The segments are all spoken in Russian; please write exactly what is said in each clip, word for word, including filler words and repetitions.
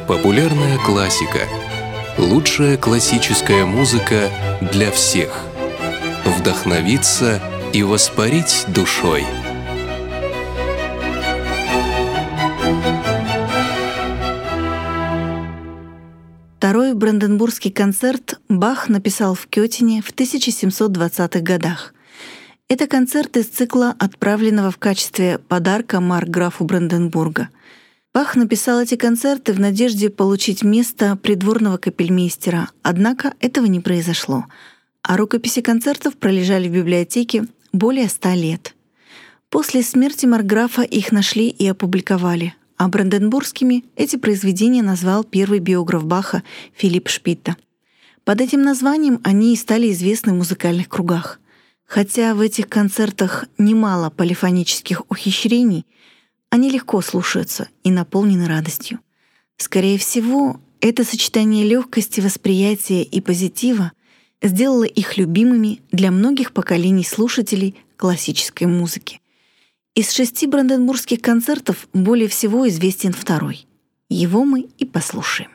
Популярная классика. Лучшая классическая музыка для всех. Вдохновиться и воспарить душой. Второй Бранденбургский концерт Бах написал в Кётине в тысяча семьсот двадцатых годах. Это концерт из цикла, отправленного в качестве подарка маркграфу Бранденбурга. Бах написал эти концерты в надежде получить место придворного капельмейстера, однако этого не произошло, а рукописи концертов пролежали в библиотеке более ста лет. После смерти маркграфа их нашли и опубликовали, а бранденбургскими эти произведения назвал первый биограф Баха Филипп Шпитта. Под этим названием они и стали известны в музыкальных кругах. Хотя в этих концертах немало полифонических ухищрений, они легко слушаются и наполнены радостью. Скорее всего, это сочетание легкости восприятия и позитива сделало их любимыми для многих поколений слушателей классической музыки. Из шести бранденбургских концертов более всего известен второй. Его мы и послушаем.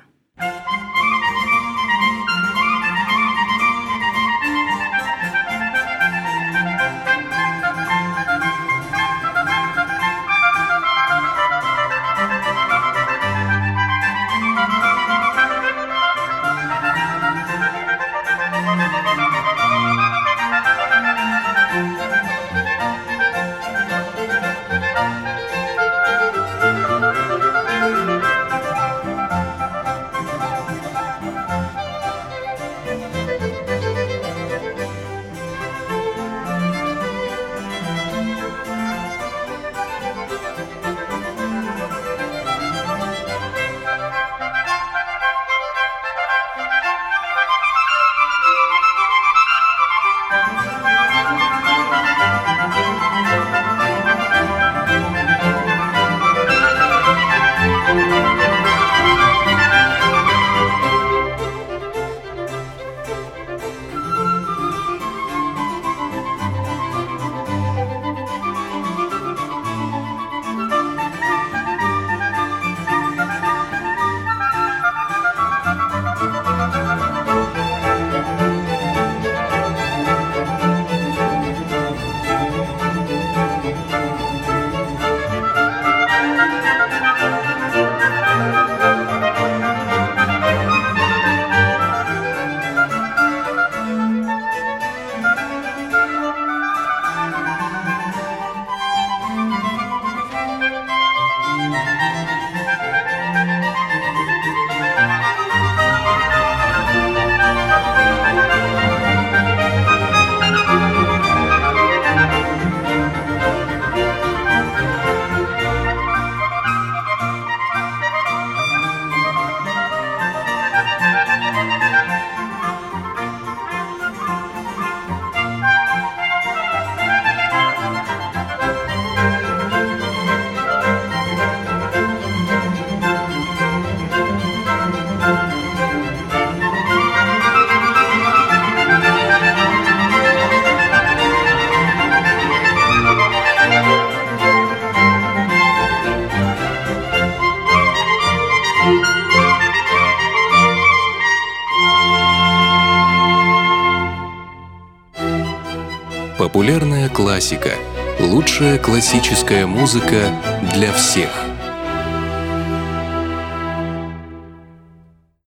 Популярная классика. Лучшая классическая музыка для всех.